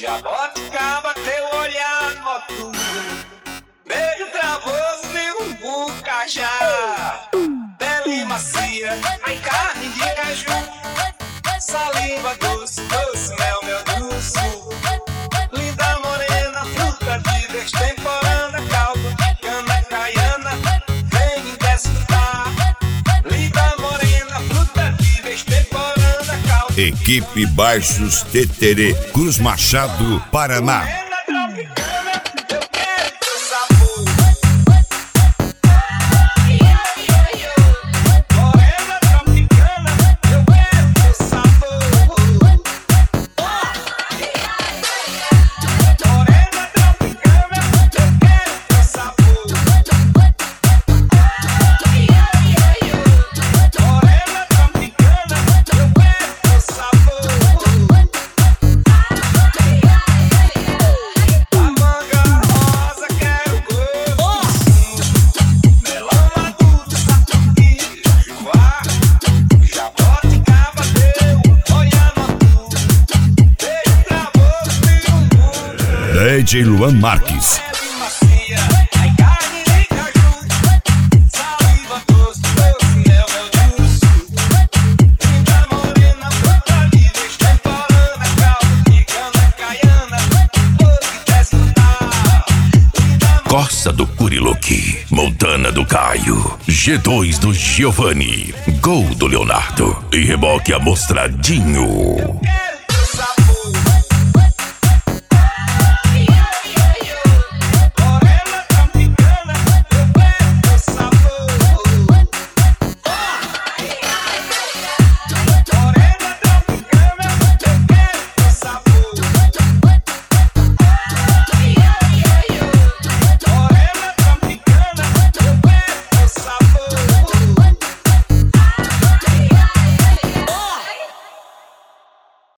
Jaboticaba, teu olhar noturno, beijo travoso de umbu cajá, pele macia, ai carne de caju, saliva doce, doce mel, meu doce, linda morena, fruta de extemporânea, caldo, cana caiana, vem desfrutar, linda morena, fruta de extemporânea, caldo. Equipe Baixos Teterê, Cruz Machado, Paraná. DJ Luan Marques. Costa do Curiloqui, Montana do Caio, G2 do Giovanni, Gol do Leonardo e reboque amostradinho.